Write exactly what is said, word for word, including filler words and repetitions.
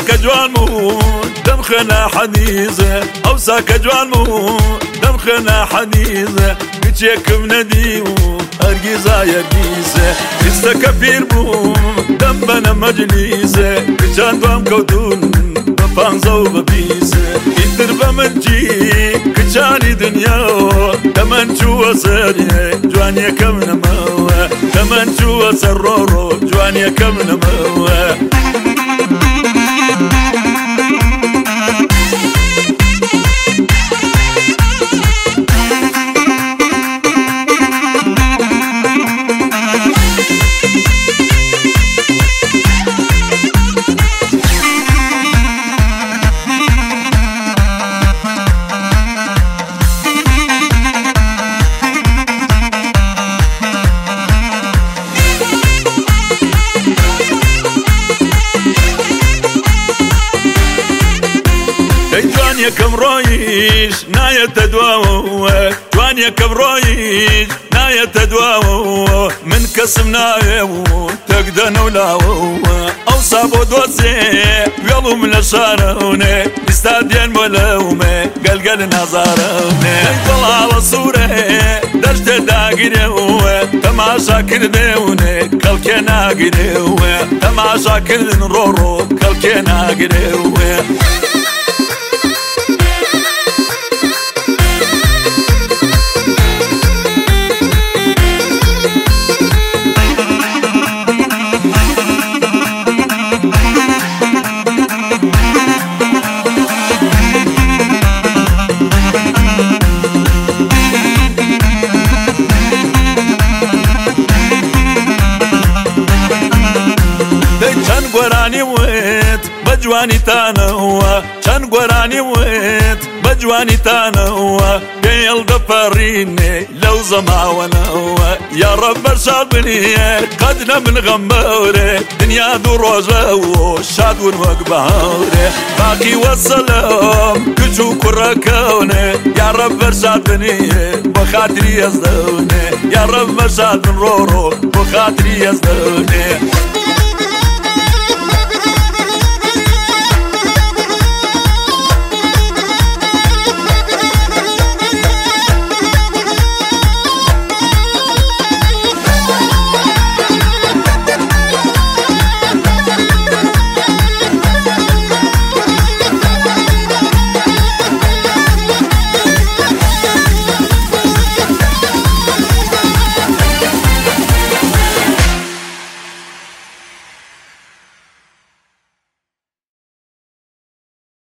ساكە جوان و دەمخەنە حەدیزە ئەو ساکە جوان و دەمخەنە حەدیزە کچێکم نەدی و هەرگیزا یەرگیزە ویستەکە پیر بووم دەم بەنە مەجلیسە کچان دوام کەوتون بە پانزە و بە بیسە ئیتر بە منجی کچانی دنیاوە دەمەن چووە سەریێ جوانیەکەم نەمەوە دەمەن چووە سەر ڕۆڕۆ جوانیەکەم نەمەوە جوانیەکەم ڕۆیش نایەتە دواوە جوانیەکەم ڕۆیش نایەتە دواوە من کەسم ناوێ و تەکدەنە و لاوە ئەوسا بۆ دۆزێ وێڵم لە شارەونێ بیستا دێن بۆ لەومێ گەلگەل نازارەونێ دڵاوە سوورێ دەشتێ داگیرێوە تەماشا کردێونێ کەڵکێ ناگیرێوە تەماشا کردن ڕۆڕۆ کەڵکێ ناگیرێوە چەند گۆرانی وێت بە جوانیتانەوە چەند گۆرانی وێت بە جوانیتانەوە پێڵ دەپەڕینێ لەو زەماوەنەوە یا ڕەب بەرشاد بنیە قەد نەبن غەمبەورێ دنیا دوو ڕۆژە و شادون وەک بەهەورێ باقی وەسەلام کچ و کوڕەکەونێ یا ڕەب بەرشاد بنیە بە خاتری ئەزدەونێ یا ڕەب بەرشاد بن ڕۆڕۆ بە خاتری ئەزدەونێ